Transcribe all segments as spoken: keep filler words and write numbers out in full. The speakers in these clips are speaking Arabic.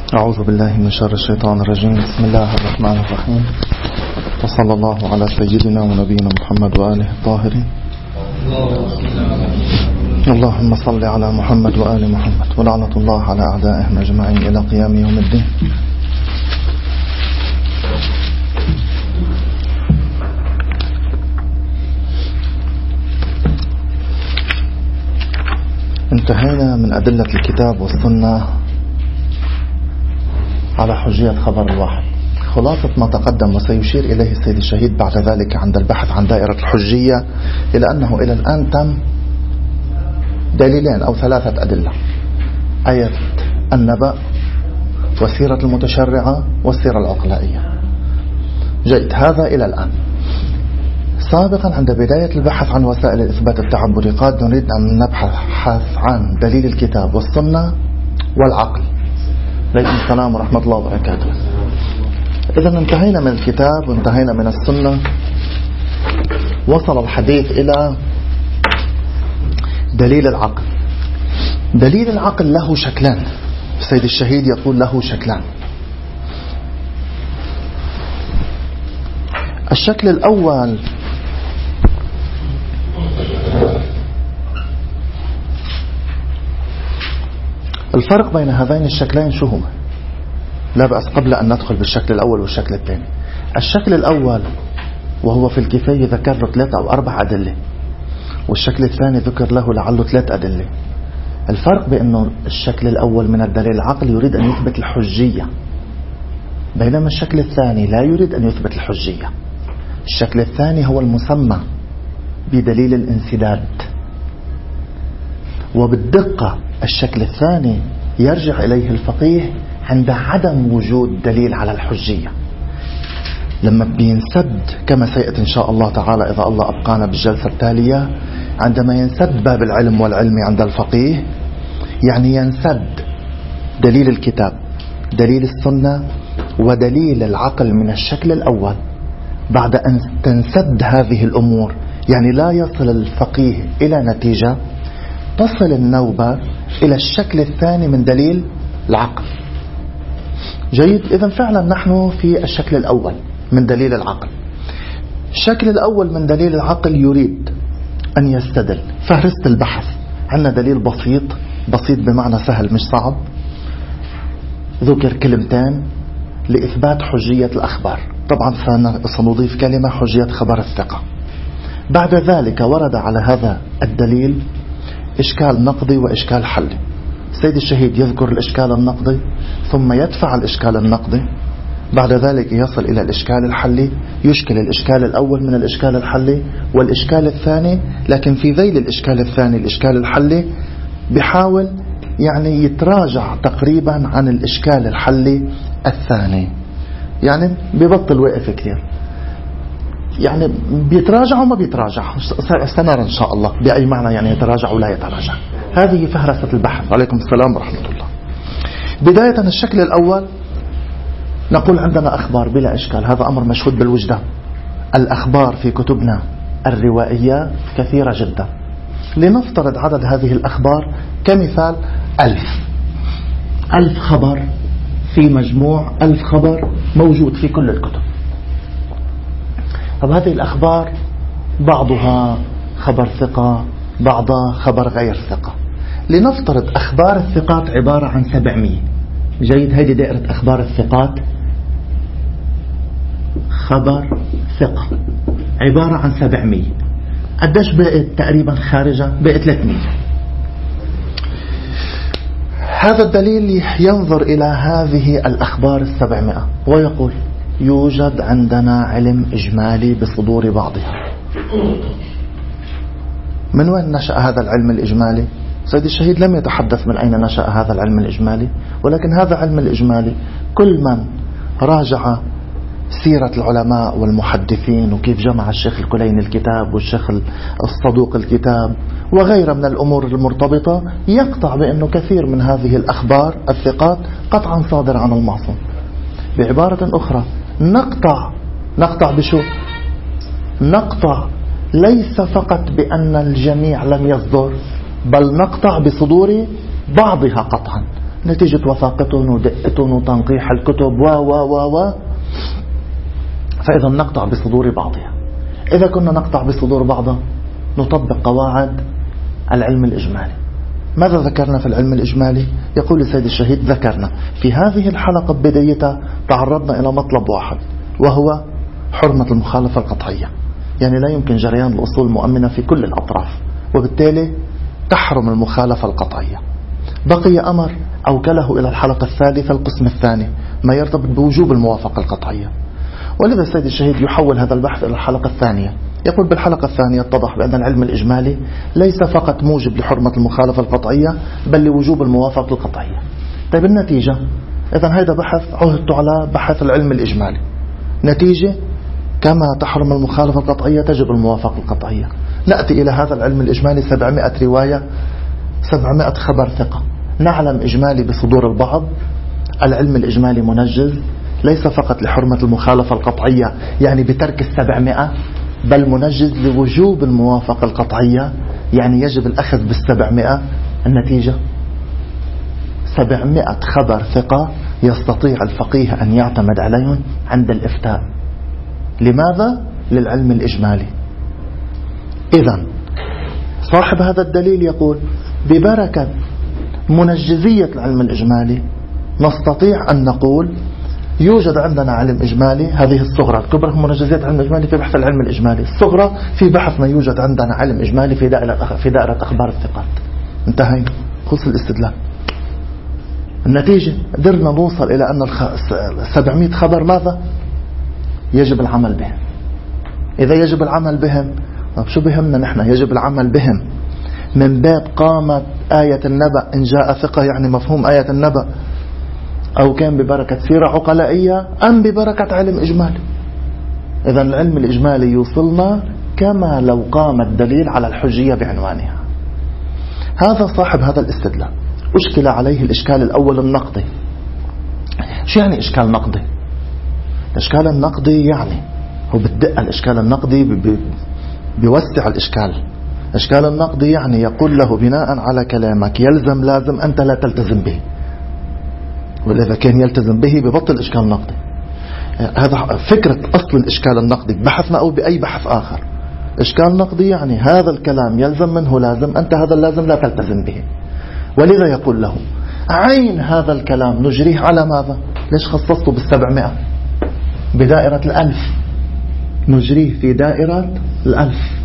أعوذ بالله من شر الشيطان الرجيم. بسم الله الرحمن الرحيم، وصلى الله على سيدنا ونبينا محمد وآله الطاهرين. اللهم صل على محمد وآل محمد، ولعنة الله على أعدائهم أجمعين إلى قيام يوم الدين. انتهينا من أدلة الكتاب والسنة على حجية خبر الواحد. خلاصة ما تقدم وسيشير إليه السيد الشهيد بعد ذلك عند البحث عن دائرة الحجية إلى أنه إلى الآن تم دليلين أو ثلاثة أدلة: آية النبأ والسيرة المتشرعة والسيرة العقلائية. جيد، هذا إلى الآن. سابقا عند بداية البحث عن وسائل الإثبات التعبدي قد نريد أن نبحث عن دليل الكتاب والسنة والعقل. عليكم السلام ورحمة الله وبركاته. إذن انتهينا من الكتاب وانتهينا من السنة، وصل الحديث إلى دليل العقل. دليل العقل له شكلان. السيد الشهيد يقول له شكلان. الشكل الأول الفرق بين هذين الشكلين شو هو؟ لا بأس قبل أن ندخل بالشكل الأول والشكل الثاني. الشكل الأول وهو في الكفاية ذكر له ثلاثة أو أربع أدلة، والشكل الثاني ذكر له لعله ثلاث أدلة. الفرق بأنه الشكل الأول من الدليل العقل يريد أن يثبت الحجية، بينما الشكل الثاني لا يريد أن يثبت الحجية. الشكل الثاني هو المسمى بدليل الانسداد، وبالدقة الشكل الثاني يرجع إليه الفقيه عند عدم وجود دليل على الحجية. لما بينسد كما سيأتي إن شاء الله تعالى إذا الله أبقانا بالجلسة التالية، عندما ينسد باب العلم والعلم عند الفقيه، يعني ينسد دليل الكتاب، دليل السنة، ودليل العقل من الشكل الأول. بعد أن تنسد هذه الأمور، يعني لا يصل الفقيه إلى نتيجة، تصل النوبة إلى الشكل الثاني من دليل العقل. جيد، إذن فعلا نحن في الشكل الأول من دليل العقل. الشكل الأول من دليل العقل يريد أن يستدل. فهرست البحث، عندنا دليل بسيط، بسيط بمعنى سهل مش صعب، ذكر كلمتين لإثبات حجية الأخبار. طبعا سنضيف كلمة حجية خبر الثقة. بعد ذلك ورد على هذا الدليل إشكال نقضي وإشكال حلي. السيد الشهيد يذكر الإشكال النقضي ثم يدفع الإشكال النقضي، بعد ذلك يصل إلى الإشكال الحلي، يشكل الإشكال الأول من الإشكال الحلي والإشكال الثاني. لكن في ذيل الإشكال الثاني الإشكال الحلي بيحاول يعني يتراجع تقريبا عن الإشكال الحلي الثاني، يعني بيبطل وقف كثير، يعني بيتراجع وما بيتراجع. سنرى إن شاء الله بأي معنى يعني يتراجع ولا يتراجع. هذه فهرسة البحث. عليكم السلام ورحمة الله. بداية الشكل الأول نقول عندنا أخبار بلا إشكال، هذا أمر مشهود بالوجدان. الأخبار في كتبنا الروائية كثيرة جدا. لنفترض عدد هذه الأخبار كمثال ألف ألف خبر في مجموع ألف خبر موجود في كل الكتب. طب هذه الأخبار بعضها خبر ثقة، بعضها خبر غير ثقة. لنفترض أخبار الثقات عبارة عن سبعمية. جيد، هذه دائرة أخبار الثقات. خبر ثقة عبارة عن سبعمية. قديش بقت تقريبا خارجة؟ بقت ثلاثمية. هذا الدليل ينظر إلى هذه الأخبار السبعمائة ويقول يوجد عندنا علم إجمالي بصدور بعضها. من وين نشأ هذا العلم الإجمالي؟ سيد الشهيد لم يتحدث من أين نشأ هذا العلم الإجمالي، ولكن هذا العلم الإجمالي كل من راجع سيرة العلماء والمحدثين وكيف جمع الشيخ الكليني الكتاب والشيخ الصدوق الكتاب وغيرها من الأمور المرتبطة، يقطع بأنه كثير من هذه الأخبار الثقات قطعا صادر عن المعصوم. بعبارة أخرى نقطع نقطع بشو؟ نقطع ليس فقط بأن الجميع لم يصدر، بل نقطع بصدور بعضها قطعا. نتيجة وثاقتهم ودقتهم وتنقيح الكتب و و و و فإذا نقطع بصدور بعضها. إذا كنا نقطع بصدور بعضها نطبق قواعد العلم الإجمالي. ماذا ذكرنا في العلم الإجمالي؟ يقول السيد الشهيد: ذكرنا في هذه الحلقة بدايتها تعرضنا إلى مطلب واحد، وهو حرمة المخالفة القطعية، يعني لا يمكن جريان الأصول المؤمنة في كل الأطراف، وبالتالي تحرم المخالفة القطعية. بقي أمر أوكله إلى الحلقة الثالثة القسم الثاني، ما يرتبط بوجوب الموافقة القطعية، ولذا السيد الشهيد يحول هذا البحث إلى الحلقة الثانية. يقول: بالحلقة الثانية اتضح بأن العلم الإجمالي ليس فقط موجب لحرمة المخالفة القطعية، بل لوجوب الموافقة القطعية. طيب النتيجة، إذن هذا بحث عهدت على بحث العلم الإجمالي. نتيجة: كما تحرم المخالفة القطعية تجب الموافقة القطعية. نأتي إلى هذا العلم الإجمالي سبعمائة رواية، سبعمائة خبر ثقة. نعلم إجمالي بصدور البعض العلم الإجمالي منجز ليس فقط لحرمة المخالفة القطعية يعني بترك السبعمائة، بل منجز لوجوب الموافقة القطعية يعني يجب الأخذ بالسبعمائة. النتيجة: سبعمائة خبر ثقة يستطيع الفقيه أن يعتمد عليهم عند الإفتاء. لماذا؟ للعلم الإجمالي. إذن صاحب هذا الدليل يقول: ببركة منجزية العلم الإجمالي نستطيع أن نقول يوجد عندنا علم إجمالي، هذه الصغرى الكبرى منجزية العلم الإجمالي في بحث العلم الإجمالي، الصغرى في بحثنا يوجد عندنا علم إجمالي في دائرة في دائرة أخبار الثقات. انتهينا، خلص الاستدلال. النتيجة: قدرنا نوصل إلى أن سبعمائة خبر ماذا؟ يجب العمل بهم. إذا يجب العمل بهم، طب شو بهمنا نحن يجب العمل بهم من باب قامت آية النبأ إن جاء ثقة، يعني مفهوم آية النبأ، أو كان ببركة سيرة عقلائية أم ببركة علم إجمالي؟ إذن العلم الإجمالي يوصلنا كما لو قام الدليل على الحجية بعنوانها. هذا صاحب هذا الاستدلال أشكل عليه الإشكال الأول النقدي. شو يعني إشكال نقدي؟ الإشكال النقدي يعني هو بالدقة الإشكال النقدي بيوسع الإشكال. الإشكال النقدي يعني يقول له بناء على كلامك يلزم لازم أنت لا تلتزم به، وإذا كان يلتزم به ببطل إشكال نقدي. هذا فكرة أصل الإشكال النقدي بحثنا أو بأي بحث آخر. إشكال نقدي يعني هذا الكلام يلزم منه لازم أنت هذا اللازم لا تلتزم به، ولذا يقول له عين هذا الكلام نجريه على ماذا؟ ليش خصصته بالسبعمائة بدائرة الألف؟ نجريه في دائرة الألف،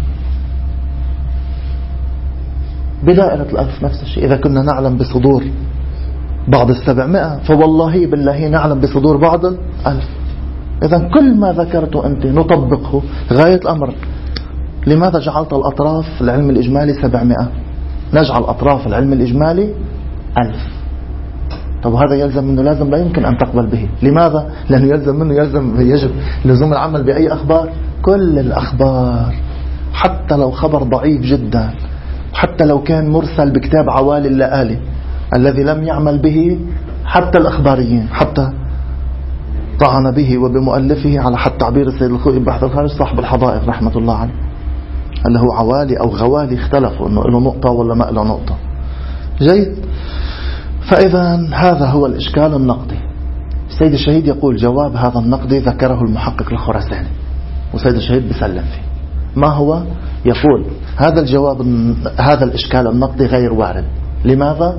بدائرة الألف نفس الشيء. إذا كنا نعلم بصدور بعض السبعمائة فوالله بالله نعلم بصدور بعض الألف. إذا كل ما ذكرته أنت نطبقه غاية الأمر. لماذا جعلت الأطراف العلم الإجمالي سبعمائة؟ نجعل أطراف العلم الإجمالي ألف. طب هذا يلزم منه لازم لا يمكن أن تقبل به. لماذا؟ لأنه يلزم منه يلزم يجب لزوم العمل بأي أخبار؟ كل الأخبار، حتى لو خبر ضعيف جدا، حتى لو كان مرسل بكتاب عوالي اللآلي الذي لم يعمل به حتى الأخباريين، حتى طعن به وبمؤلفه على حد تعبير السيد الخوئي بحث الخارج صاحب الحدائق رحمة الله عليه، اللي هو عوالي أو غوالي اختلفوا أنه له نقطة ولا ما له نقطة. جيد. فإذا هذا هو الإشكال النقدي. السيد الشهيد يقول جواب هذا النقدي ذكره المحقق الخراساني، والسيد الشهيد بيسلم فيه. ما هو؟ يقول هذا الجواب هذا الإشكال النقدي غير وارد. لماذا؟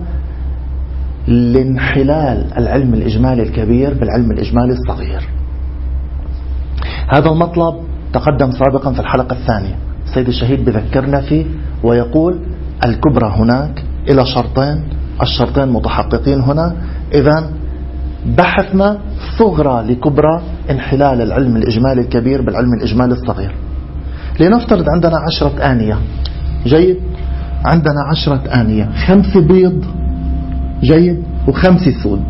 لانحلال العلم الإجمالي الكبير بالعلم الإجمالي الصغير. هذا المطلب تقدم سابقا في الحلقة الثانية، السيد الشهيد بذكرنا فيه ويقول الكبرى هناك إلى شرطين، الشرطين متحققين هنا. إذن بحثنا صغرى لكبرى انحلال العلم الإجمالي الكبير بالعلم الإجمالي الصغير. لنفترض عندنا عشرة آنية. جيد. عندنا عشرة آنية، خمسة بيض جيد وخمسة سود.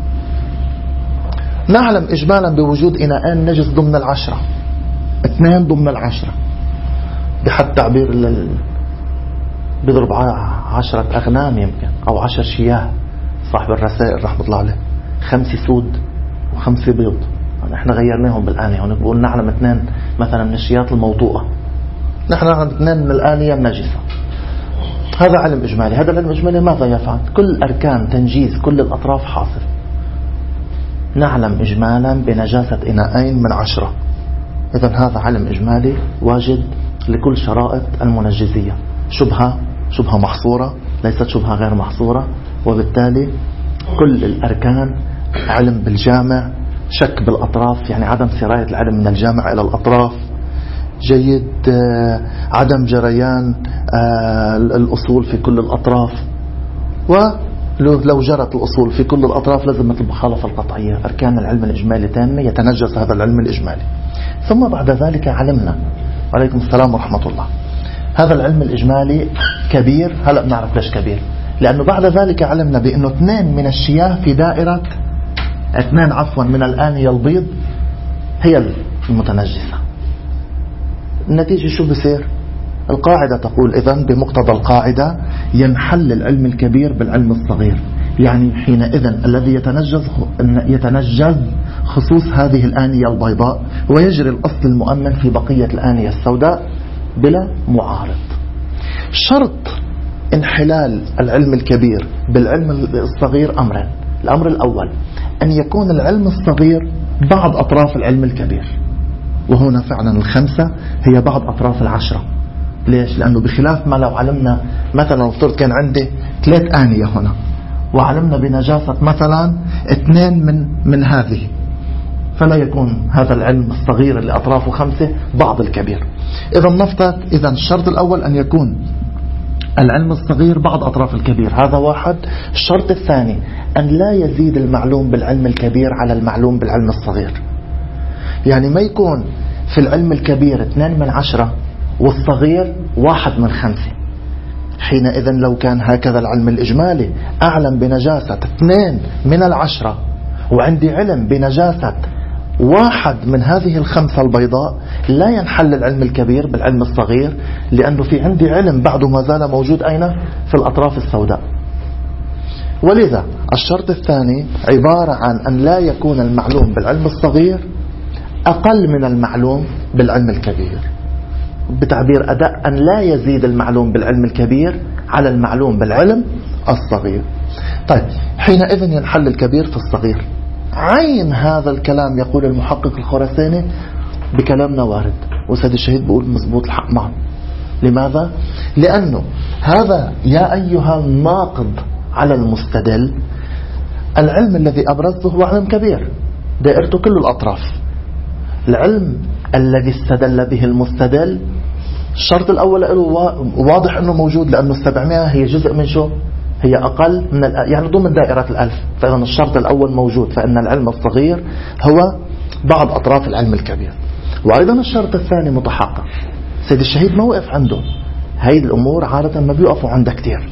نعلم إجمالا بوجود إناءين نجس ضمن العشرة، اثنين ضمن العشرة، بحد تعبير لل... بضرب عشرة أغنام يمكن أو عشر شياه صاحب الرسائل رحمة الله عليه. خمسة سود وخمسة بيض، نحن غيرناهم بالآنية هون بقول نعلم اثنين مثلا من الشيات الموضوعة، نحن نعلم اثنين من الآنية النجسة. هذا علم إجمالي. هذا العلم الإجمالي ماذا يفعل؟ كل أركان تنجيز كل الأطراف حاصل. نعلم إجمالا بنجاسة إناءين من عشرة، إذن هذا علم إجمالي واجد لكل شرائط المنجزية. شبهة شبهة محصورة، ليست شبهة غير محصورة، وبالتالي كل الأركان علم بالجامع، شك بالأطراف يعني عدم سراية العلم من الجامع إلى الأطراف. جيد. عدم جريان الأصول في كل الأطراف، ولو جرت الأصول في كل الأطراف لازم المخالفة القطعية. أركان العلم الإجمالي تامة، يتنجس هذا العلم الإجمالي. ثم بعد ذلك علمنا، وعليكم السلام ورحمة الله، هذا العلم الإجمالي كبير. هلأ بنعرف ليش كبير، لأنه بعد ذلك علمنا بأنه اثنين من الشياه في دائرة اثنين عفوا من الآنية البيض هي المتنجسة. النتيجة شو بصير؟ القاعدة تقول إذن بمقتضى القاعدة ينحل العلم الكبير بالعلم الصغير. يعني حينئذ الذي يتنجز يتنجز خصوص هذه الآنية البيضاء، ويجري الأصل المؤمن في بقية الآنية السوداء بلا معارض. شرط انحلال العلم الكبير بالعلم الصغير أمرين. الأمر الأول أن يكون العلم الصغير بعض أطراف العلم الكبير، وهنا فعلا الخمسة هي بعض أطراف العشرة. ليش؟ لأنه بخلاف ما لو علمنا مثلا افترض كان عندي ثلاث آنية هنا، وعلمنا بنجاسة مثلا اثنين من من هذه، فلا يكون هذا العلم الصغير اللي أطرافه خمسة بعض الكبير. إذا نفترض إذا الشرط الأول أن يكون العلم الصغير بعض أطراف الكبير، هذا واحد. الشرط الثاني أن لا يزيد المعلوم بالعلم الكبير على المعلوم بالعلم الصغير. يعني ما يكون في العلم الكبير اثنين من عشرة والصغير واحد من خمسة. حينئذ لو كان هكذا العلم الإجمالي أعلم بنجاسة اثنين من العشرة، وعندي علم بنجاسة واحد من هذه الخمسة البيضاء، لا ينحل العلم الكبير بالعلم الصغير، لأنه في عندي علم بعده ما زال موجود أين؟ في الأطراف السوداء. ولذا الشرط الثاني عبارة عن أن لا يكون المعلوم بالعلم الصغير أقل من المعلوم بالعلم الكبير. بتعبير أداء أن لا يزيد المعلوم بالعلم الكبير على المعلوم بالعلم الصغير. طيب حينئذ ينحل الكبير في الصغير. عين هذا الكلام يقول المحقق الخراساني بكلامنا وارد، وسيد الشهيد بيقول مزبوط الحق معه. لماذا؟ لأنه هذا يا أيها الناقض على المستدل، العلم الذي أبرزته هو علم كبير دائرته كل الأطراف. العلم الذي استدل به المستدل الشرط الأول له واضح أنه موجود، لأنه السبعمائة هي جزء من شو؟ هي أقل من يعني ضمن دائرة الألف. فإذا الشرط الأول موجود، فإن العلم الصغير هو بعض أطراف العلم الكبير. وأيضا الشرط الثاني متحقق. سيد الشهيد ما وقف عنده. هاي الأمور عادة ما بيوقفوا عندها كتير،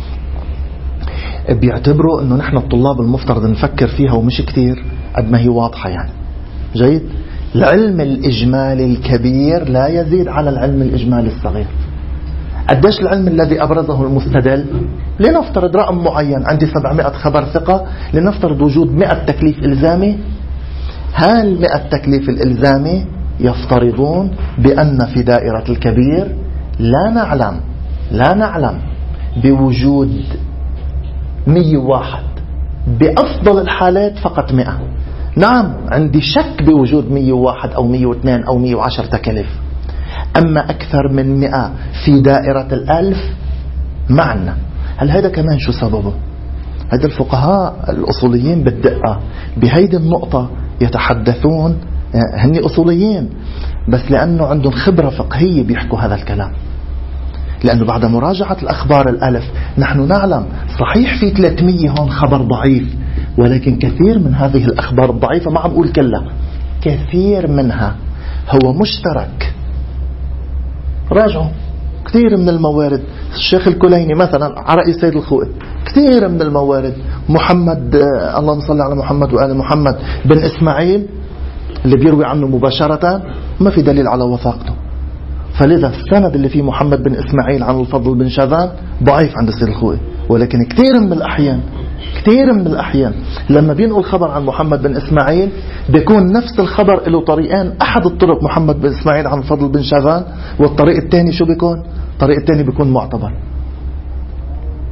بيعتبروا أنه نحن الطلاب المفترض نفكر فيها ومش كتير قد ما هي واضحة. يعني جيد. العلم الإجمالي الكبير لا يزيد على العلم الإجمالي الصغير. قديش العلم الذي أبرزه المستدل؟ لنفترض رقم معين، عندي سبعمائة خبر ثقة، لنفترض وجود مئة تكليف إلزامي. هل مئة تكليف الإلزامي يفترضون بأن في دائرة الكبير لا نعلم لا نعلم بوجود مئة وواحد، بأفضل الحالات فقط مئة. نعم عندي شك بوجود مئة وواحد أو مئة واثنين أو مئة وعشرة تكليف، أما أكثر من مئة في دائرة الألف معنا. هل هذا كمان شو سببه؟ هذا الفقهاء الأصوليين بالدقة بهيدي النقطة يتحدثون، هني أصوليين بس لأنه عندهم خبرة فقهية بيحكوا هذا الكلام. لأنه بعد مراجعة الأخبار الألف نحن نعلم صحيح في ثلاثمئة هون خبر ضعيف، ولكن كثير من هذه الأخبار الضعيفة، ما عم بقول كلها، كثير منها هو مشترك. راجعوا كثير من الموارد. الشيخ الكليني مثلا على رأي السيد الخوئي، كثير من الموارد. محمد آه اللهم صل على محمد وآل محمد بن إسماعيل اللي بيروي عنه مباشرة ما في دليل على وثاقته. فلذا السند اللي فيه محمد بن إسماعيل عن الفضل بن شاذان ضعيف عند السيد الخوئي. ولكن كثير من الأحيان كثير من الأحيان لما بينقل خبر عن محمد بن إسماعيل بيكون نفس الخبر له طريقين. أحد الطرق محمد بن إسماعيل عن الفضل بن شاذان، والطريق الثاني شو بيكون؟ الطريق الثاني بيكون معتبر.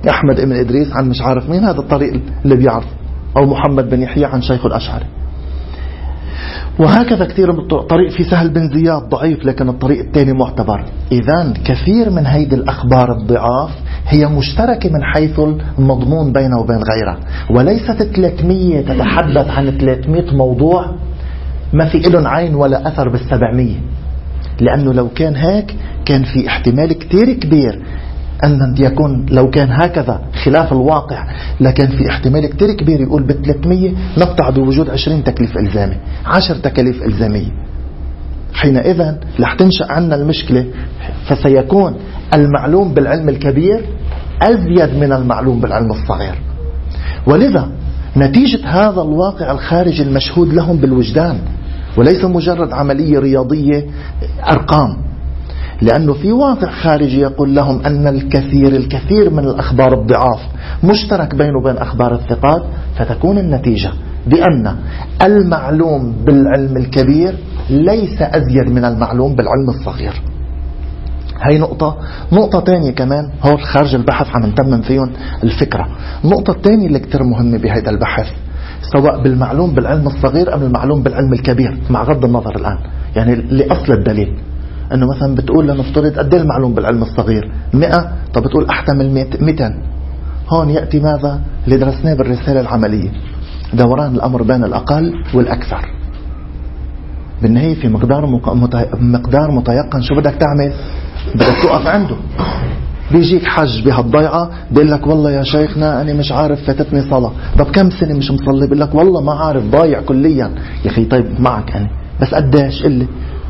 أحمد ابن إدريس عن مش عارف مين، هذا الطريق اللي بيعرف، أو محمد بن يحيى عن شيخ الأشعري، وهكذا كثير من الطريق في سهل بن زياد ضعيف لكن الطريق الثاني معتبر. إذن كثير من هيدي الأخبار الضعاف هي مشتركة من حيث المضمون بينه وبين غيره، وليست ثلاثمية تتحدث عن ثلاثمية موضوع ما في إلن عين ولا أثر بالسبعمية، لأنه لو كان هيك كان في احتمال كتير كبير أن يكون، لو كان هكذا خلاف الواقع لكن في احتمال كتير كبير يقول بالثلاثمية نقطع بوجود عشرين تكليف إلزامي، عشر تكاليف إلزامية. حينئذ رح تنشأ عنا المشكلة، فسيكون المعلوم بالعلم الكبير أزيد من المعلوم بالعلم الصغير. ولذا نتيجة هذا الواقع الخارجي المشهود لهم بالوجدان، وليس مجرد عملية رياضية أرقام، لأنه في واقع خارجي يقول لهم أن الكثير الكثير من الأخبار الضعاف مشترك بينه وبين أخبار الثقات، فتكون النتيجة بأن المعلوم بالعلم الكبير ليس أزيد من المعلوم بالعلم الصغير. هاي نقطة. نقطة تانية كمان، هو خارج البحث عم نتمم فيهم الفكرة. النقطة التانية اللي كتير مهمة بهذا البحث، سواء بالمعلوم بالعلم الصغير أم المعلوم بالعلم الكبير، مع غض النظر الآن يعني لأصل الدليل، أنه مثلا بتقول لنفترض قد ايه المعلوم بالعلم الصغير مئة، طب بتقول أحتمل مئتين. هون يأتي ماذا اللي درسناه بالرسالة العملية، دوران الأمر بين الأقل والأكثر. بالنهاية في مقدار مقدار متيقن شو بدك تعمل؟ بدك توقف عنده. بيجيك حج بهالضيعة بيقول لك والله يا شيخنا أنا مش عارف فاتتني صلاة، طب كم سنة مش مصلي؟ بيقول لك والله ما عارف ضايع كليا. يا أخي طيب معك أنا بس قديش قلي.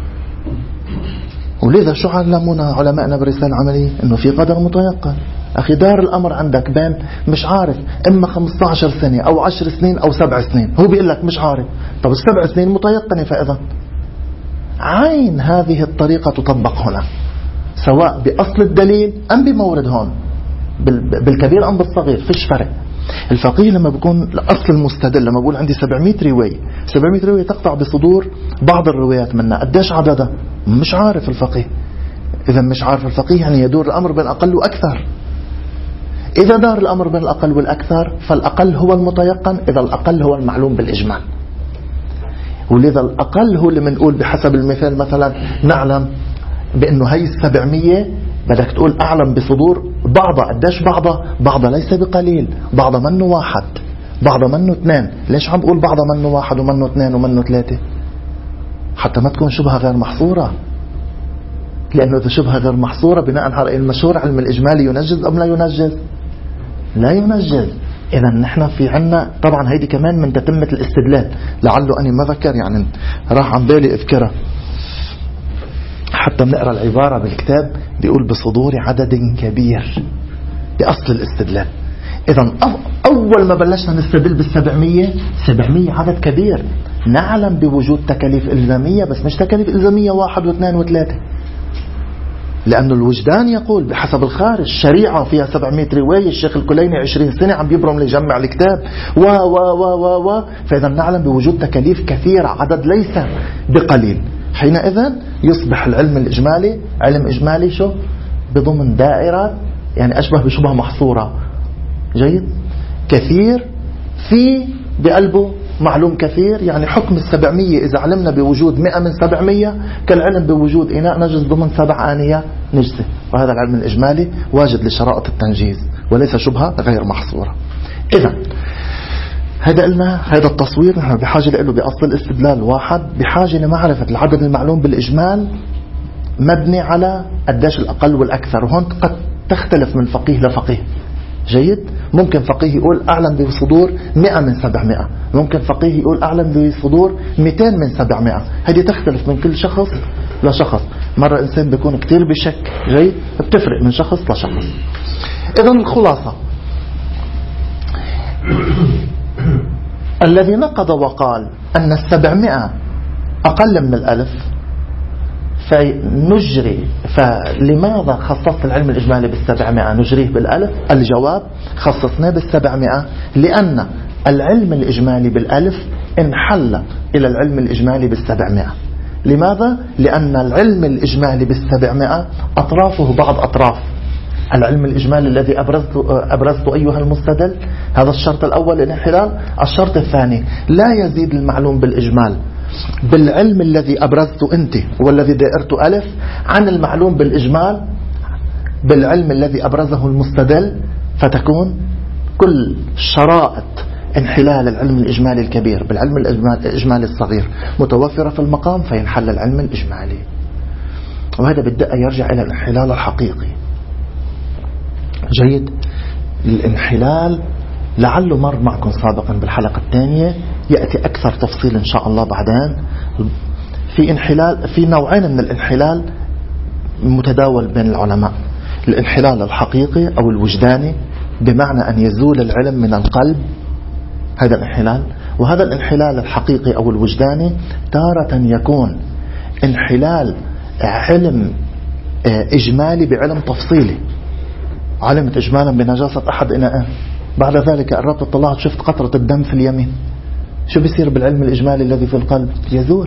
ولذا شو علمونا علماءنا بالرسالة العملية؟ إنه في قدر متيقن. أخي دار الأمر عندك بين مش عارف إما خمسة عشر سنة أو عشر سنين أو سبع سنين، هو بيقول لك مش عارف، طب السبع سنين متيقنة، فإذا عين هذه الطريقة تطبق هنا سواء بأصل الدليل أم بمورد هون، بالكبير أم بالصغير فيش فرق. الفقيه لما بيكون الأصل المستدل، لما بقول عندي سبعمائة رواية، سبعمائة رواية تقطع بصدور بعض الروايات منها، قديش عددها؟ مش عارف الفقيه. إذا مش عارف الفقيه يعني يدور الأمر بين الأقل وأكثر. إذا دار الأمر بين الأقل والأكثر فالأقل هو المتيقن، إذا الأقل هو المعلوم بالإجمال. ولذا الأقل هو اللي منقول بحسب المثال مثلا نعلم بأنه هاي السبعمية بدك تقول أعلم بصدور بعضها. قديش بعضها؟ بعضها ليس بقليل، بعضها منه واحد، بعضها منه اثنين. ليش عم بقول بعضها منه واحد ومنه اثنين ومنه ثلاثة؟ حتى ما تكون شبهة غير محصورة، لأنه إذا شبهة غير محصورة بناء على المشهور علم الإجمالي ينجز أم لا ينجز؟ لا ينجز. إذا نحن في عنا طبعا هيدي كمان من تتمة الاستدلال، لعله أني ما ذكر يعني راح عن بالي اذكرها، حتى بنقرأ العبارة بالكتاب بيقول بصدور عدد كبير بأصل الاستدلال. إذا أول ما بلشنا نستدل بالسبعمية، سبعمية عدد كبير، نعلم بوجود تكاليف إلزامية، بس مش تكاليف إلزامية واحد واثنين وثلاثة، لأن الوجدان يقول بحسب الخارج شريعة فيها سبعمائة رواية، الشيخ الكليني عشرين سنة عم بيبرم ليجمع الكتاب و و و و و فإذا نعلم بوجود تكاليف كثيرة، عدد ليس بقليل. حينئذ يصبح العلم الإجمالي علم إجمالي شو بضمن دائرة يعني أشبه بشبه محصورة. جيد. كثير في بقلبه معلوم كثير، يعني حكم السبعمية إذا علمنا بوجود مئة من سبعمية كالعلم بوجود إناء نجس ضمن سبع آنية نجسة، وهذا العلم الإجمالي واجد لشرائط التنجيز وليس شبهة غير محصورة. إذا هذا قلنا هذا التصوير نحن بحاجة له بأصل الاستدلال واحد، بحاجة لمعرفة العدد المعلوم بالإجمال مبني على قديش الأقل والأكثر، وهون قد تختلف من فقيه لفقيه. جيد. ممكن فقيه يقول أعلم بصدور مئة من سبعمائة، ممكن فقيه يقول أعلم بصدور مئتين من سبعمائة. هذه تختلف من كل شخص لشخص. مرة إنسان بيكون كتير بشك، جيد، بتفرق من شخص لشخص. إذن الخلاصة الذي نقض وقال أن السبعمائة أقل من الألف فنجري، فلماذا خصصت العلم الإجمالي بالسبعمائة نجريه بالألف؟ الجواب خصصناه بالسبعمائة لأن العلم الإجمالي بالألف انحل إلى العلم الإجمالي بالسبعمائة. لماذا؟ لأن العلم الإجمالي بالسبعمائة أطرافه بعض أطراف العلم الإجمالي الذي أبرزت, أبرزت أيها المستدل، هذا الشرط الأول الانحلال. الشرط الثاني لا يزيد المعلوم بالإجمال بالعلم الذي أبرزته أنت والذي دائرت ألف عن المعلوم بالإجمال بالعلم الذي أبرزه المستدل، فتكون كل شرائط انحلال العلم الإجمالي الكبير بالعلم الإجمالي الصغير متوفرة في المقام، فينحل العلم الإجمالي. وهذا بالدقة يرجع إلى الانحلال الحقيقي. جيد. الانحلال لعله مر معكم سابقا بالحلقة الثانية، يأتي أكثر تفصيل إن شاء الله بعدين. في انحلال، في نوعين من الانحلال متداول بين العلماء: الانحلال الحقيقي أو الوجداني، بمعنى أن يزول العلم من القلب، هذا الانحلال. وهذا الانحلال الحقيقي أو الوجداني تارة يكون انحلال علم إجمالي بعلم تفصيلي. علمت إجمالا بنجاسة أحد إناء، بعد ذلك قربت اطلعت شفت قطرة الدم في اليمين، شو بيصير بالعلم الإجمالي الذي في القلب؟ يزول.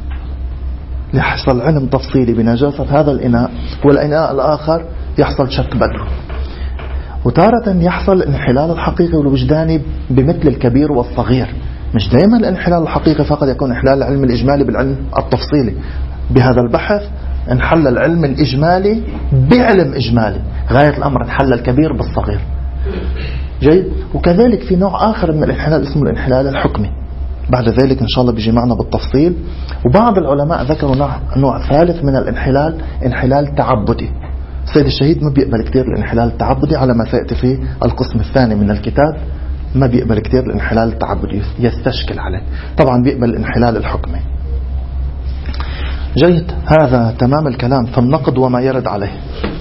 يحصل علم تفصيلي بنجاسة هذا الإناء، والإناء الآخر يحصل شك بدو. وتارة يحصل الانحلال الحقيقي والوجداني بمثل الكبير والصغير. مش دائما الانحلال الحقيقي فقط يكون انحلال العلم الإجمالي بالعلم التفصيلي. بهذا البحث انحل العلم الإجمالي بعلم إجمالي، غاية الأمر انحل الكبير بالصغير. جيد. وكذلك في نوع آخر من الانحلال اسمه الانحلال الحكمي، بعد ذلك إن شاء الله بيجي معنا بالتفصيل. وبعض العلماء ذكروا نوع, نوع ثالث من الانحلال، انحلال تعبدي. السيد الشهيد ما بيقبل كتير الانحلال التعبدي، على ما سيأتي في القسم الثاني من الكتاب ما بيقبل كتير الانحلال التعبدي، يستشكل عليه. طبعا بيقبل الانحلال الحكمي. جيد. هذا تمام الكلام في النقد وما يرد عليه.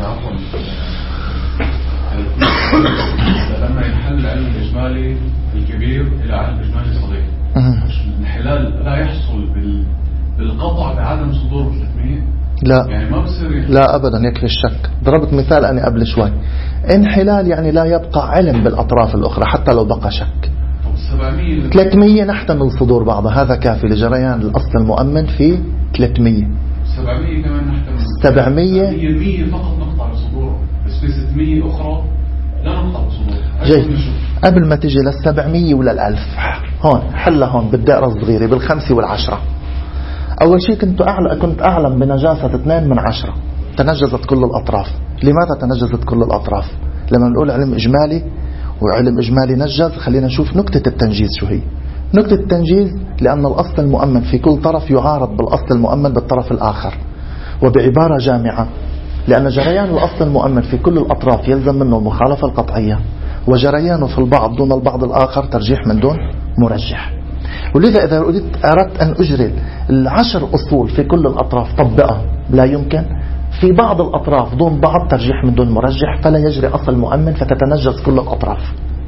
لما ينحل العلم الإجمالي الكبير إلى علم إجمالي صغير، الانحلال لا يحصل بالقطع بعدم صدور الحكمية؟ لا يعني ما بصير. لا أبدا، يكفي الشك. ضربت مثال أنا قبل شوي، انحلال يعني لا يبقى علم بالأطراف الأخرى حتى لو بقى شك. ثلاثمية نحتمل صدور بعضها، هذا كافي لجريان الأصل المؤمن في ثلاثمية. سبعمية كمان نحتمل. سبعمية مية فقط نقطع بصدوره، بس في ستمية أخرى لا نقطع بصدوره. جيد. قبل ما تجي للسبعمية ولا الألف، هون حلها هون بالدائرة الصغيرة بالخمسة والعشرة. أول شيء كنت أعلم كنت أعلم بنجاسة اثنين من عشرة، تنجزت كل الأطراف. لماذا تنجزت كل الأطراف؟ لما نقول علم إجمالي وعلم إجمالي نجز، خلينا نشوف نكتة التنجيز شو هي. نكتة التنجيز لأن الأصل المؤمن في كل طرف يعارض بالأصل المؤمن بالطرف الآخر. وبعبارة جامعة، لأن جريان الأصل المؤمن في كل الأطراف يلزم منه المخالفة القطعية، وجريانه في البعض دون البعض الآخر ترجيح من دون مرجح. ولذا إذا أردت أن أجري العشر أصول في كل الأطراف طبقها لا يمكن. في بعض الأطراف دون بعض ترجيح من دون مرجح، فلا يجري أصل مؤمن فتتنجز كل الأطراف.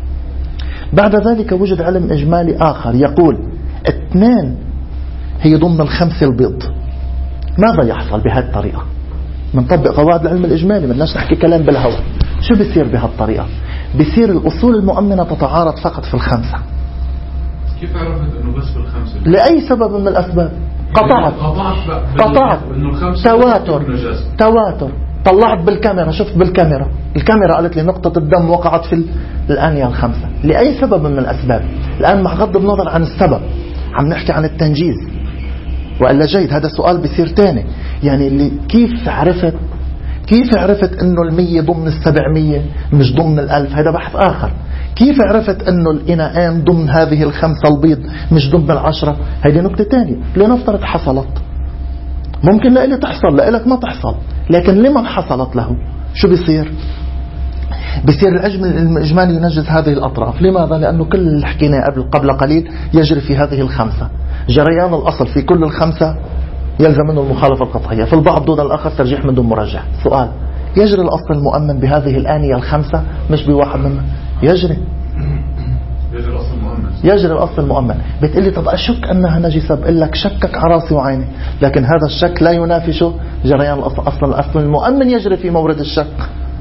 بعد ذلك وجد علم إجمالي آخر يقول اثنين هي ضمن الخمسة البيض. ماذا يحصل بهذه الطريقة؟ منطبق قواعد العلم الإجمالي، بدناش نحكي كلام بالهواء. شو بيصير بهالطريقة؟ بيصير الأصول المؤمنة تتعارض فقط في الخمسة. كيف عرفت انه بس بالخمسة؟ لأي سبب من الأسباب. قطعت قطعت تواتر تواتر طلعت بالكاميرا، شفت بالكاميرا، الكاميرا قالت لي نقطة الدم وقعت في الآنية الخمسة لأي سبب من الأسباب. الآن مع غض النظر عن السبب عم نحكي عن التنجيز. وإلا جيد، هذا سؤال بيصير تاني، يعني اللي كيف عرفت كيف عرفت انه المية ضمن السبعمية مش ضمن الألف؟ هذا بحث آخر. كيف عرفت انه الإناءين ضمن هذه الخمسة البيض مش ضمن العشرة؟ هذه نكتة تانية. لنفترض حصلت، ممكن لإلي تحصل لإلك ما تحصل، لكن لمن حصلت له شو بيصير؟ بيصير العلم الإجمالي ينجز هذه الأطراف. لماذا؟ لأنه كل اللي حكينا قبل قبل قليل يجري في هذه الخمسة. جريان الأصل في كل الخمسة يلزم منه المخالفة القطعية، في البعض دون الآخر ترجيح من دون مرجح. سؤال، يجري الأصل المؤمن بهذه الآنية الخمسة مش بواحد منها؟ يجري يجري الأصل المؤمن يجري الأصل المؤمن. بتقلي طب أشك أنها نجسة، بقول لك شكك على راسي وعيني، لكن هذا الشك لا ينافي شو؟ جريان الأصل. أصلا الأصل المؤمن يجري في مورد الشك.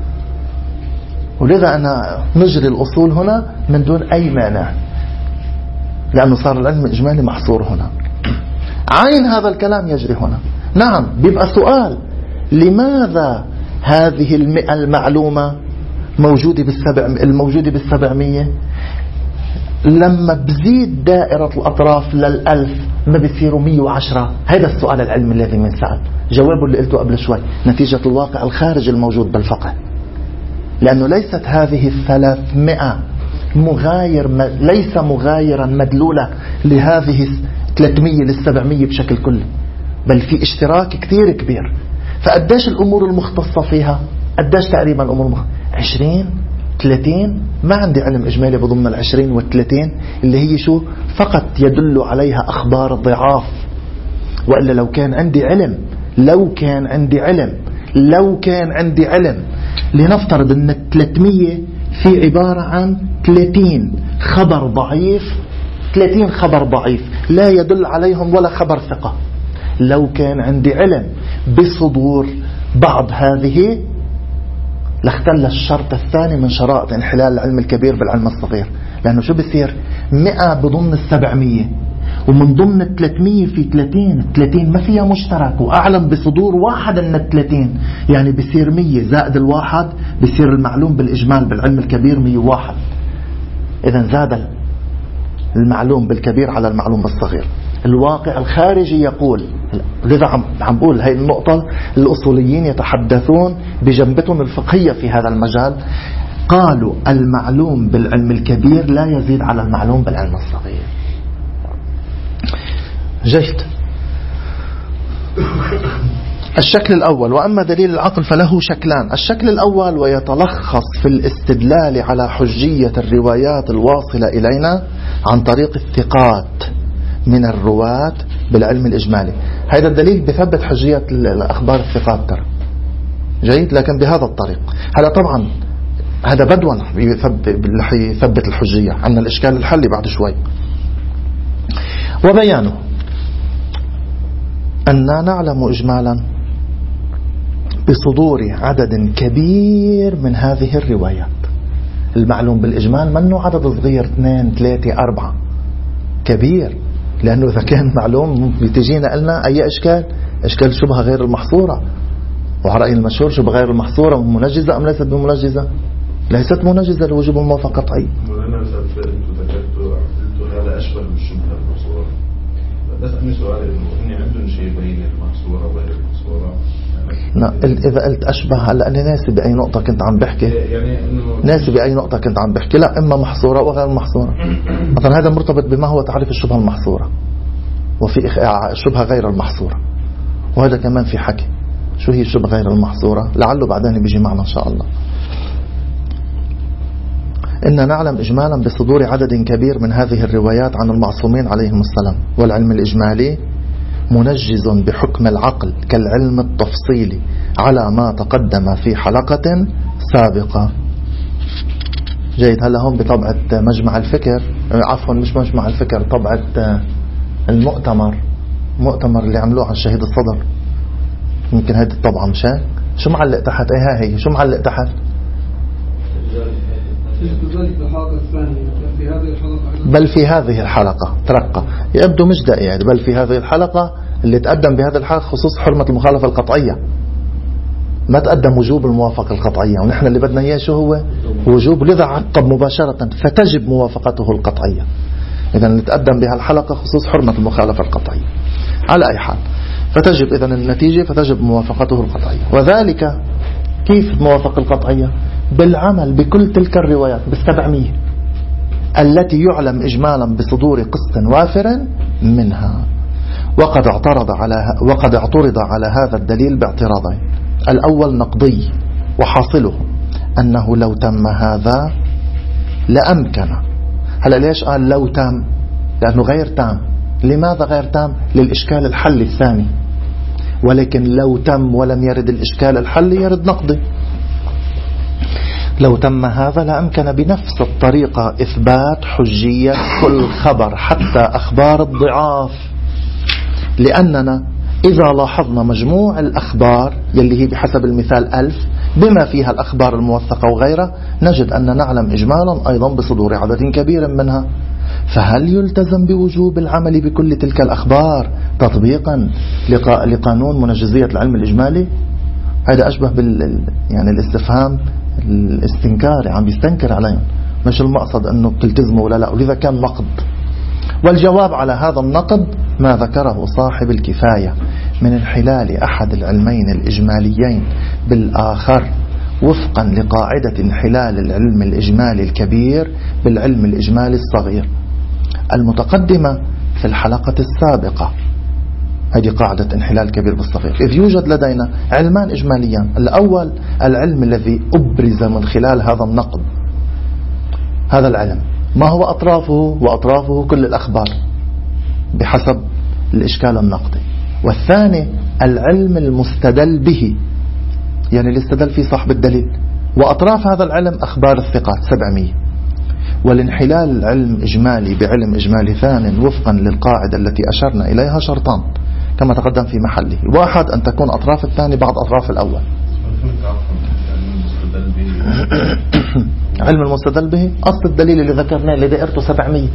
ولذا أنا نجري الأصول هنا من دون أي مانع، لأنه صار العلم الإجمالي محصور هنا. عين هذا الكلام يجري هنا. نعم، بيبقى سؤال، لماذا هذه المئة المعلومة موجودة بالسبع الموجودة بالسبعمية، لما بزيد دائرة الأطراف للألف ما بيصيروا مية وعشرة؟ هذا السؤال العلمي الذي ينسأل. جوابه اللي قلته قبل شوي، نتيجة الواقع الخارج الموجود بالفقه. لأنه ليست هذه الثلاثمائة مغاير ليس مغايرا مدلولة لهذه ثلاثمية للسبعمية بشكل كلي، بل في اشتراك كثير كبير. فقداش الأمور المختصة فيها؟ قداش تقريبا الأمور المختصة؟ عشرين ثلاثين؟ ما عندي علم إجمالي بضمن العشرين والثلاثين اللي هي شو فقط يدل عليها أخبار ضعاف. وإلا لو كان عندي علم لو كان عندي علم لو كان عندي علم لنفترض أن الثلاثمية في عبارة عن ثلاثين خبر ضعيف، ثلاثين خبر ضعيف لا يدل عليهم ولا خبر ثقة. لو كان عندي علم بصدور بعض هذه لاختل الشرط الثاني من شرائط انحلال العلم الكبير بالعلم الصغير. لأنه شو بصير؟ مئة بضمن السبعمية، ومن ضمن الثلاثمية في ثلاثين، ثلاثين ما فيها مشترك، وأعلم بصدور واحد من الثلاثين، يعني بصير مية زائد الواحد بصير المعلوم بالإجمال بالعلم الكبير مية وواحد. إذن زاد المعلوم بالكبير على المعلوم بالصغير. الواقع الخارجي يقول، لذا عم عم بقول هاي النقطة الأصوليين يتحدثون بجنبتهم الفقهية في هذا المجال. قالوا المعلوم بالعلم الكبير لا يزيد على المعلوم بالعلم الصغير. جيد. الشكل الأول، وأما دليل العقل فله شكلان. الشكل الأول ويتلخص في الاستدلال على حجية الروايات الواصلة إلينا عن طريق الثقات من الرواة بالعلم الإجمالي. هذا الدليل بثبت حجية الأخبار الثقات ترى. جيد. لكن بهذا الطريق. هذا طبعا هذا بدوا رح يثبت الحجية. عندنا الإشكال الحلي بعد شوي. وبيانه أننا نعلم إجمالا بصدور عدد كبير من هذه الروايات. المعلوم بالإجمال منه عدد صغير اثنين ثلاثة أربعة، كبير. لأنه إذا كان معلوم بتجينا قلنا أي إشكال؟ إشكال شبه غير المحصورة. وعلى رأي المشهور شبه غير المحصورة منجزة أم ليست بمنجزة؟ ليست منجزة لوجوب الموافقة قطعي. مولانا ذكرت هذا أشبه بالشبهة المحصورة. بس أني سؤالي إني عندهم شيء بين المحصورة وغير المحصورة. لا إذا قلت أشبه هلا أنا ناسي بأي نقطة كنت عم بحكي. يعني ناسي بأي نقطة كنت عم بحكي. لا إما محصورة وغير محصورة. مثلا هذا مرتبط بما هو تعريف الشبهة المحصورة، وفي الشبهة غير المحصورة، وهذا كمان في حكي شو هي الشبهة غير المحصورة، لعله بعدين بيجي معنا إن شاء الله. إن نعلم إجمالا بصدور عدد كبير من هذه الروايات عن المعصومين عليهم السلام، والعلم الإجمالي منجز بحكم العقل كالعلم التفصيلي على ما تقدم في حلقة سابقة. جيد. هلا هم بطبعة مجمع الفكر، عفوا مش مجمع الفكر، طبعة المؤتمر، مؤتمر اللي عملوه عن شهيد الصدر. يمكن هذه الطبعة مش هيك؟ شو معلق تحت؟ ايه هي شو معلق تحت؟ بل في هذه الحلقة ترقى، يبدو مش دقيق، بل في هذه الحلقة اللي تقدم بهذه الحلقة خصوص حرمة المخالفة القطعية، ما تقدم وجوب الموافقة القطعية. ونحن اللي بدنا إياه شو هو؟ وجوب. لذا عقب مباشرة فتجب موافقته القطعية. إذا اللي تقدم بها الحلقة خصوص حرمة المخالفة القطعية. على أي حال فتجب إذن النتيجة فتجب موافقته القطعية. وذلك كيف الموافقة القطعية؟ بالعمل بكل تلك الروايات بالسبعمية التي يعلم إجمالا بصدور قسط وافر منها. وقد اعترض على وقد اعترض على هذا الدليل باعتراضين. الأول نقضي، وحاصله أنه لو تم هذا لأمكن. هلا ليش قال لو تم؟ لأنه غير تام. لماذا غير تام؟ للإشكال الحلي الثاني. ولكن لو تم ولم يرد الإشكال الحلي يرد نقضي. لو تم هذا لأمكن بنفس الطريقة إثبات حجية كل خبر حتى أخبار الضعاف، لأننا إذا لاحظنا مجموع الأخبار يلي هي بحسب المثال ألف بما فيها الأخبار الموثقة وغيرها، نجد أن نعلم إجمالا أيضا بصدور عدد كبير منها. فهل يلتزم بوجوب العمل بكل تلك الأخبار تطبيقا لقانون منجزية العلم الإجمالي؟ هذا أشبه بال يعني الاستفهام الاستنكاري، عم بيستنكر عليهم، مش المقصد أنه بتلتزموا ولا لا، ولذا كان نقد. والجواب على هذا النقد ما ذكره صاحب الكفاية من انحلال أحد العلمين الإجماليين بالآخر وفقا لقاعدة انحلال العلم الإجمالي الكبير بالعلم الإجمالي الصغير المتقدمة في الحلقة السابقة. هذه قاعدة انحلال الكبير بالصغير. إذ يوجد لدينا علمان إجماليان، الأول العلم الذي أبرز من خلال هذا النقد، هذا العلم ما هو أطرافه؟ وأطرافه كل الأخبار بحسب الإشكال النقدي. والثاني العلم المستدل به، يعني اللي استدل فيه صاحب الدليل، وأطراف هذا العلم أخبار الثقات سبعمية. والانحلال العلم إجمالي بعلم إجمالي ثان وفقا للقاعدة التي أشرنا إليها شرطان كما تقدم في محله. واحد أن تكون أطراف الثاني بعض أطراف الأول. علم المستدل به أصل الدليل اللي ذكرناه اللي دائرته سبعمية.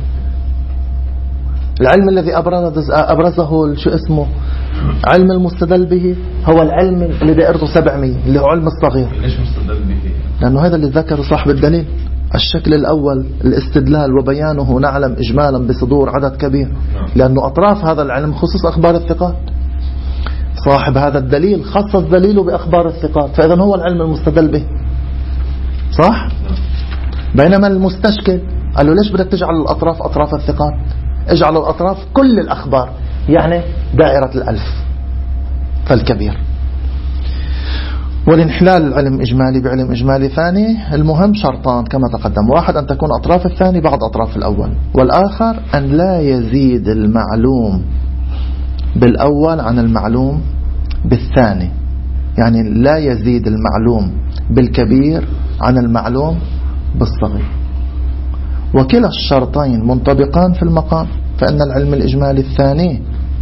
العلم الذي أبرز أبرزه شو اسمه علم المستدل به هو العلم اللي دائرته سبعمية اللي هو علم الصغير. ليش مستدل به؟ لأنه هذا اللي ذكره صاحب الدليل. الشكل الأول الاستدلال وبيانه نعلم إجمالا بصدور عدد كبير، لأنه أطراف هذا العلم خصوص أخبار الثقات. صاحب هذا الدليل خصص دليله بأخبار الثقات، فإذا هو العلم المستدل به، صح؟ بينما المستشكل قال له ليش بدك تجعل الأطراف أطراف الثقات؟ اجعل الأطراف كل الأخبار، يعني دائرة الألف فالكبير. والانحلال العلم إجمالي بعلم إجمالي ثاني المهم شرطان كما تقدم. واحد أن تكون أطراف الثاني بعض أطراف الأول، والآخر أن لا يزيد المعلوم بالأول عن المعلوم بالثاني، يعني لا يزيد المعلوم بالكبير عن المعلوم بالصغير. وكلا الشرطين منطبقان في المقام، فإن العلم الإجمالي الثاني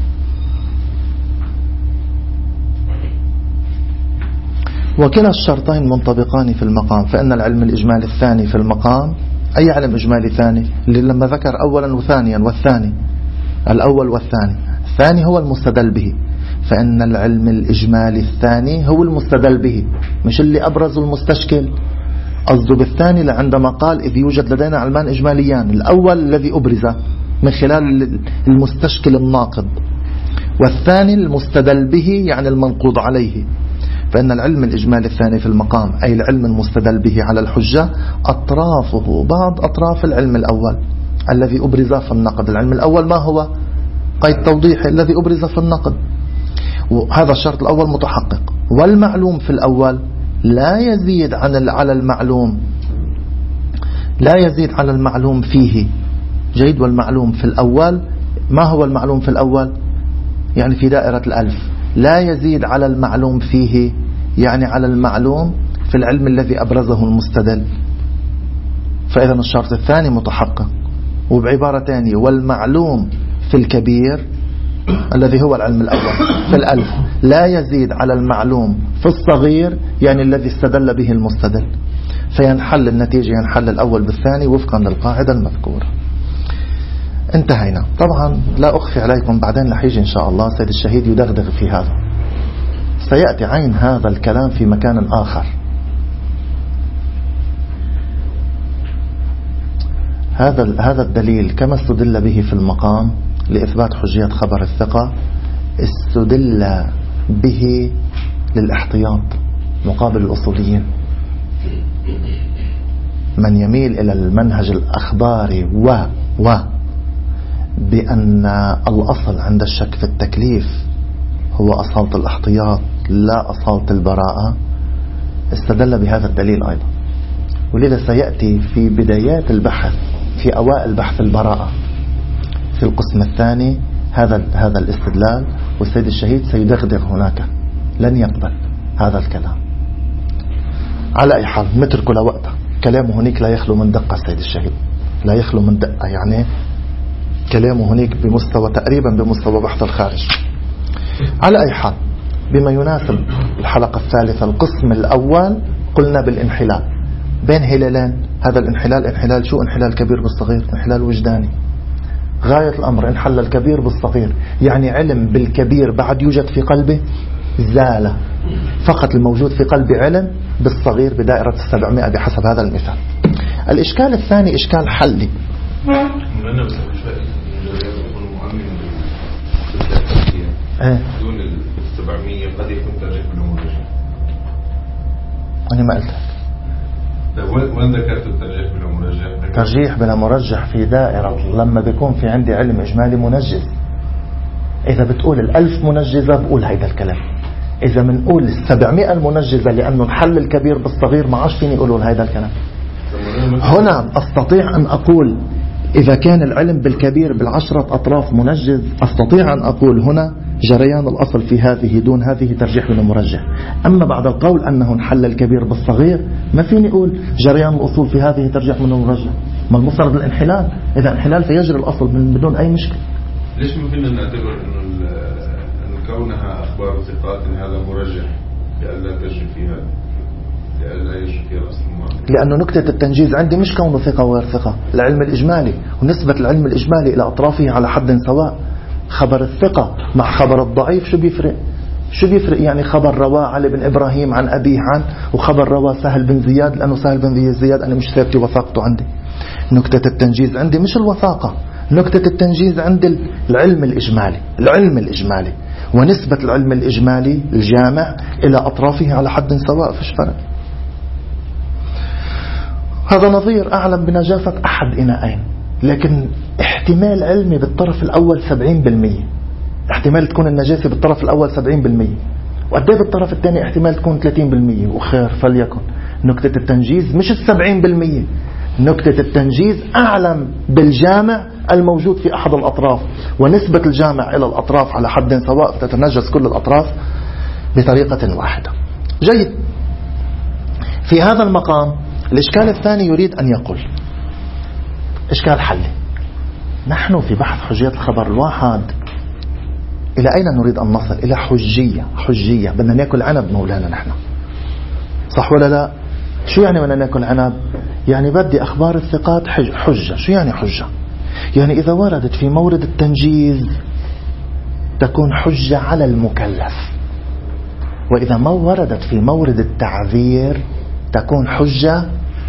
وكلا الشرطين منطبقان في المقام، فإن العلم الإجمالي الثاني في المقام أي علم إجمالي ثاني اللي لما ذكر أولا وثانيا والثاني، الأول والثاني، الثاني هو المستدل به، فإن العلم الإجمالي الثاني هو المستدل به، مش اللي أبرزه المستشكل. قصده بالثاني لعندما قال إذ يوجد لدينا علمان إجماليان، الأول الذي أبرز من خلال المستشكل الناقض، والثاني المستدل به يعني المنقوض عليه. فإن العلم الإجمالي الثاني في المقام أي العلم المستدل به على الحجة أطرافه بعض أطراف العلم الأول الذي أبرز في النقد. العلم الأول ما هو؟ قيد توضيحي الذي أبرز في النقد، وهذا الشرط الأول متحقق. والمعلوم في الأول لا يزيد عن على المعلوم لا يزيد على المعلوم فيه. جيد. والمعلوم في الأول ما هو المعلوم في الأول؟ يعني في دائرة الألف. لا يزيد على المعلوم فيه يعني على المعلوم في العلم الذي أبرزه المستدل. فإذا الشرط الثاني متحقق. وبعبارة ثانية والمعلوم في الكبير الذي هو العلم الأول في الألف لا يزيد على المعلوم في الصغير يعني الذي استدل به المستدل. فينحل النتيجة ينحل الأول بالثاني وفقا للقاعدة المذكورة. انتهينا. طبعا لا أخفي عليكم بعدين رح يجي إن شاء الله سيد الشهيد يدغدغ في هذا، سيأتي عين هذا الكلام في مكان آخر. هذا هذا الدليل كما استدل به في المقام لإثبات حجية خبر الثقة استدل به للاحتياط مقابل الأصوليين. من يميل إلى المنهج الأخباري و و بأن الأصل عند الشك في التكليف هو أصالة الاحتياط لا أصالة البراءة استدل بهذا الدليل أيضا. ولذا سيأتي في بدايات البحث في أوائل بحث البراءة في القسم الثاني هذا هذا الاستدلال، والسيد الشهيد سيدغدغ هناك لن يقبل هذا الكلام. على أي حال نتركه لوقته. كلامه هناك لا يخلو من دقة. السيد الشهيد لا يخلو من دقة، يعني كلامه هناك بمستوى تقريبا بمستوى بحث الخارج. على أي حال بما يناسب الحلقة الثالثة القسم الأول قلنا بالانحلال بين هلالين. هذا الانحلال انحلال شو؟ انحلال كبير بالصغير، انحلال وجداني. غاية الأمر انحل الكبير بالصغير، يعني علم بالكبير بعد يوجد في قلبه زال فقط الموجود في قلب علم بالصغير بدائرة السبعمائة بحسب هذا المثال. الإشكال الثاني إشكال حلي. أنا بس دون السبعمية قد يكون ترجيح بلا مرجح. أنا ما قلت وين ذكرت الترجيح بلا مرجح؟ ترجيح بلا مرجح في دائرة لما بيكون في عندي علم إجمالي منجز. إذا بتقول الألف منجزة بقول هيدا الكلام. إذا بنقول السبعمائة المنجزة لأنه الحل الكبير بالصغير ما عاش فيني يقولون هيدا الكلام. هنا أستطيع أن أقول إذا كان العلم بالكبير بالعشرة أطراف منجز، أستطيع أن أقول هنا جريان الأصل في هذه دون هذه ترجيح بلا مرجح. أما بعد القول أنه انحل الكبير بالصغير ما فيني أقول جريان الأصول في هذه ترجيح بلا مرجح. ما المفترض الانحلال؟ إذا انحلال فيجري الأصل من بدون أي مشكلة. ليش ممكن أن نعتبر أنه كونها أخبار ثقات أن هذا مرجح لألا تجري فيها لألا يجري فيها الأصل المعلم؟ لأنه نكتة التنجيز عندي مش كونه ثقة وغير ثقة، العلم الإجمالي ونسبة العلم الإجمالي إلى أطرافه على حد سواء. خبر الثقة مع خبر الضعيف شو بيفرق؟ شو بيفرق يعني خبر رواه علي بن إبراهيم عن أبيه عن وخبر رواه سهل بن زياد، لأنه سهل بن زياد أنا مش ثابت وثاقته عندي. نكتة التنجيز عندي مش الوثاقة، نكتة التنجيز عند العلم الإجمالي، العلم الإجمالي ونسبة العلم الإجمالي الجامع إلى أطرافه على حد سواء فيش فرق. هذا نظير أعلم بنجاسة أحد إناءين، لكن احتمال علمي بالطرف الأول سبعين بالمية، احتمال تكون النجاسة بالطرف الأول سبعين بالمية، وقديه بالطرف الثاني احتمال تكون ثلاثين بالمية، وخير فليكن. نكتة التنجيز مش السبعين بالمية، نكتة التنجيز أعلم بالجامع الموجود في أحد الأطراف، ونسبة الجامع إلى الأطراف على حد سواء تتنجس كل الأطراف بطريقة واحدة. جيد. في هذا المقام الإشكال الثاني يريد أن يقول إشكال حلي. نحن في بحث حجية الخبر الواحد إلى أين نريد أن نصل؟ إلى حجية. حجية بدنا ناكل عنب مولانا نحن، صح ولا لا؟ شو يعني بدنا ناكل عنب؟ يعني بدي أخبار الثقات حجة. شو يعني حجة؟ يعني إذا وردت في مورد التنجيز تكون حجة على المكلف، وإذا ما وردت في مورد التعذير تكون حجة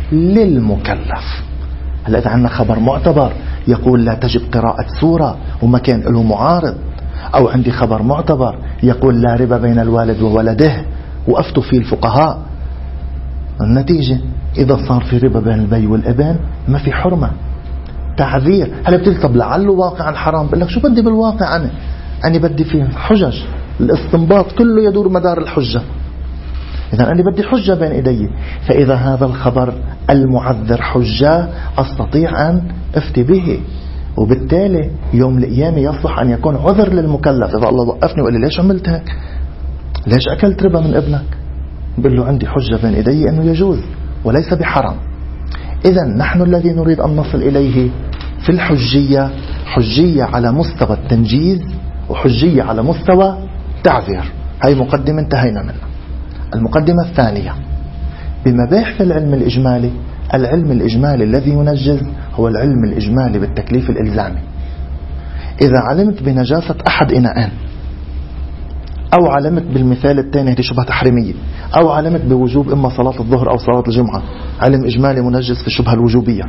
للمكلف. هلا إذا عندنا خبر معتبر يقول لا تجب قراءة سورة وما كان له معارض، أو عندي خبر معتبر يقول لا ربا بين الوالد وولده وأفتوا فيه الفقهاء، النتيجة إذا صار في ربا بين البي والابن ما في حرمة، تعذير. هلا بتقول طب لعله واقعا حرام، بقول لك شو بدي بالواقع أنا أنا بدي فيه حجج، الاستنباط كله يدور مدار الحجة. إذا أنا بدي حجة بين إيدي، فإذا هذا الخبر المعذر حجة أستطيع أن أفتي به، وبالتالي يوم القيامة يصلح أن يكون عذر للمكلف. إذا الله وقفني وقال لي ليش عملت هيك؟ ليش أكلت ربا من ابنك؟ بقول له عندي حجة بين إيدي أنه يجوز وليس بحرام. إذا نحن الذي نريد أن نصل إليه في الحجية حجية على مستوى التنجيز وحجية على مستوى تعذير. هاي مقدمة انتهينا منها. المقدمة الثانية بمباحث العلم الإجمالي. العلم الإجمالي الذي ينجز هو العلم الإجمالي بالتكليف الإلزامي. إذا علمت بنجاسة أحد إناءين، أو علمت بالمثال الثاني هذه شبهة تحريمية، أو علمت بوجوب إما صلاة الظهر أو صلاة الجمعة، علم إجمالي منجز في الشبهة الوجوبية.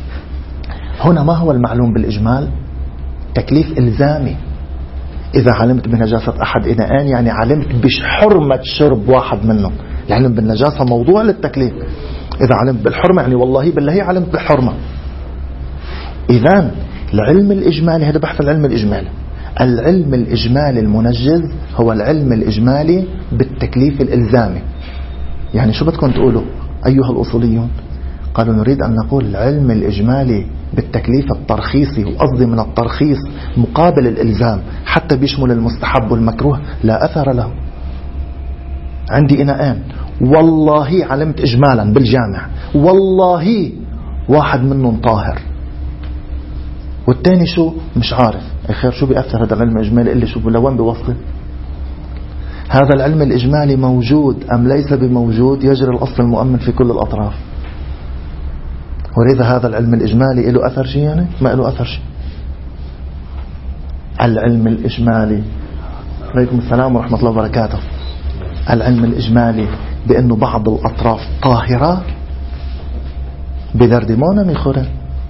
هنا ما هو المعلوم بالإجمال؟ تكليف إلزامي. إذا علمت بنجاسة أحد إناءين يعني علمت بحرمة شرب واحد منهم. العلم بالنجاسة موضوع للتكليف. إذا علمت بالحرمة يعني والله بالله علمت بالحرمة. إذن العلم الإجمالي هذا بحث العلم الإجمالي. العلم الإجمالي المنجز هو العلم الإجمالي بالتكليف الإلزامي. يعني شو بدكم تقولوا أيها الأصوليون؟ قالوا نريد أن نقول العلم الإجمالي بالتكليف الترخيصي، وقصدي من الترخيص مقابل الإلزام حتى بيشمل المستحب والمكروه، لا أثر له. عندي إناءين والله علمت إجمالا بالجامع والله واحد منهم طاهر والتاني شو مش عارف، خير شو بيأثر هذا العلم الإجمالي اللي شو لوين بيوصل؟ هذا العلم الإجمالي موجود أم ليس بموجود يجري الأصل المؤمن في كل الأطراف. ولذا هذا العلم الإجمالي له أثر شيء؟ يعني ما له أثر شيء. العلم الإجمالي. عليكم السلام ورحمة الله وبركاته. العلم الإجمالي بأنه بعض الأطراف طاهرة بدردمونا ميخورة،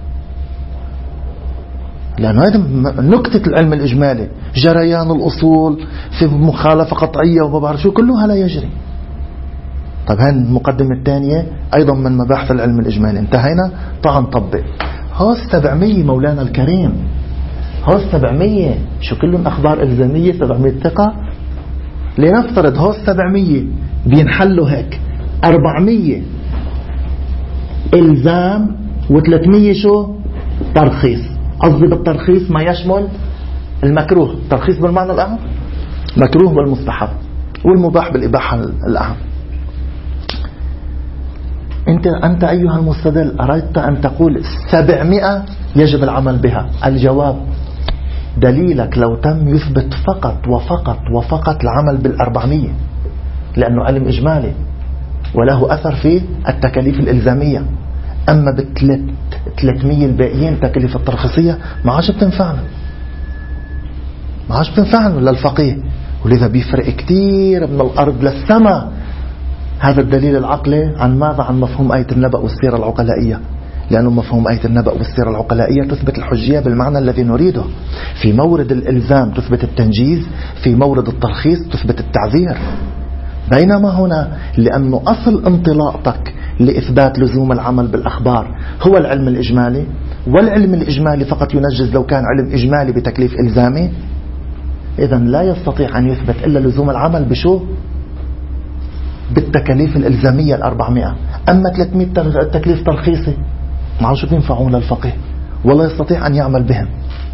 لأنه هذا نكتة العلم الإجمالي، جريان الأصول في مخالفة قطعية وما بعرف شو كلها لا يجري. طيب هاي المقدمة الثانية أيضا من مباحث العلم الإجمالي، انتهينا. طبعا نطبق هوس سبعمية مولانا الكريم، هوس سبعمية شو كلهم أخبار إلزامية، سبعمية ثقة. لنفترض هوس سبعمية بينحلوا هيك أربعمية إلزام وثلاثمية شو ترخيص. قصدي بالترخيص ما يشمل المكروه، ترخيص بالمعنى الأعم، مكروه بالمستحب، والمباح بالإباحة الأعم. أنت أنت أيها المستدل أردت أن تقول سبعمائة يجب العمل بها. الجواب دليلك لو تم يثبت فقط وفقط وفقط العمل بالأربعمية، لأنه علم إجمالي وله أثر في التكاليف الإلزامية. أما بالثلاثمية الباقيين تكاليف الترخيصية ما عادش بتنفعنا، ما عادش بتنفعنا للفقيه. ولذا بيفرق كتير من الأرض للسماء هذا الدليل العقلي عن ماذا؟ عن مفهوم آية النبأ والسيرة العقلائية. لأنه مفهوم آية النبأ والسيرة العقلائية تثبت الحجية بالمعنى الذي نريده. في مورد الإلزام تثبت التنجيز، في مورد الترخيص تثبت التعذير. بينما هنا لأنه أصل انطلاقتك لإثبات لزوم العمل بالأخبار هو العلم الإجمالي، والعلم الإجمالي فقط ينجز لو كان علم إجمالي بتكليف إلزامي، إذن لا يستطيع أن يثبت إلا لزوم العمل بشو؟ بالتكاليف الإلزامية الأربعمائة. أما ثلاثمائة تكليف ترخيصي ما عادش بينفعون للفقيه ولا يستطيع أن يعمل بهم.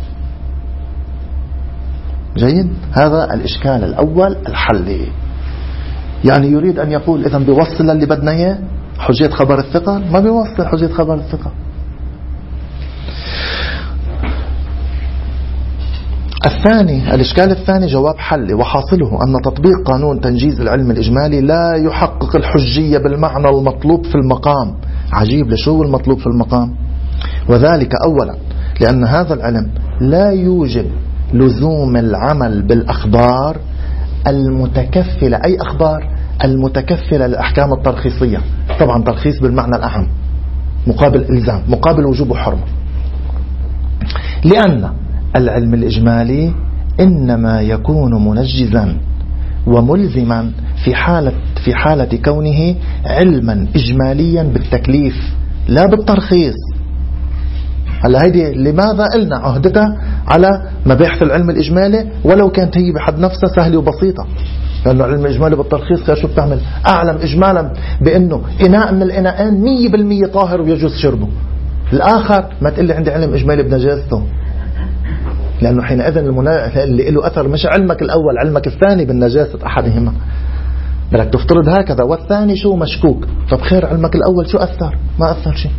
جيد؟ هذا الإشكال الأول الحلي. يعني يريد أن يقول إذن بيوصل اللي بدنا إياه حجية خبر الثقة؟ ما بيوصل حجية خبر الثقة. الثاني، الإشكال الثاني جواب حلي، وحاصله أن تطبيق قانون تنجيز العلم الإجمالي لا يحقق الحجية بالمعنى المطلوب في المقام. عجيب، لشو المطلوب في المقام؟ وذلك أولا لأن هذا العلم لا يوجب لزوم العمل بالأخبار المتكفلة. أي أخبار؟ المتكفلة للأحكام الترخيصية. طبعا ترخيص بالمعنى الأعم، مقابل إلزام، مقابل وجوب وحرمة. لأن العلم الإجمالي إنما يكون منجزا وملزما في حالة في حالة كونه علما إجماليا بالتكليف لا بالترخيص. هلا هيدي لماذا قلنا عهدتها على مباحث العلم الإجمالي ولو كانت هي بحد نفسها سهلة وبسيطة، لأنه العلم الإجمالي بالترخيص خير شو بتعمل؟ أعلم إجمالا بأنه إناء من الإناءين مية بالمية طاهر ويجوز شربه. الآخر ما تقول لي عندي علم إجمالي بنجاسته، لأنه حينئذ المنا... اللي له أثر مش علمك الأول، علمك الثاني بالنجاسة أحدهما. بدك تفترض هكذا، والثاني شو مشكوك. طب خير علمك الأول شو أثر؟ ما أثر شيء.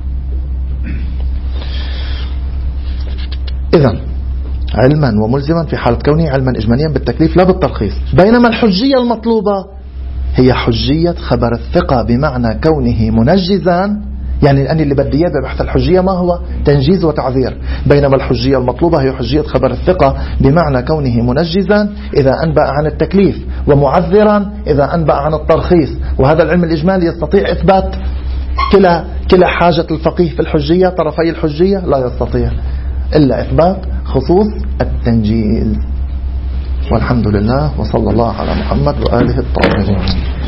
إذن علما وملزما في حالة كونه علما إجماليا بالتكليف لا بالترخيص. بينما الحجية المطلوبة هي حجية خبر الثقة بمعنى كونه منجزا. يعني الآن اللي بدي إياه ببحث الحجية ما هو؟ تنجيز وتعذير. بينما الحجية المطلوبة هي حجية خبر الثقة بمعنى كونه منجزا إذا أنبأ عن التكليف ومعذرا إذا أنبأ عن الترخيص. وهذا العلم الإجمالي يستطيع إثبات كلا كلا حاجة الفقيه في الحجية، طرفي الحجية لا يستطيع إلا إثبات خصوص التنجيز. والحمد لله، وصلى الله على محمد وآله الطاهرين.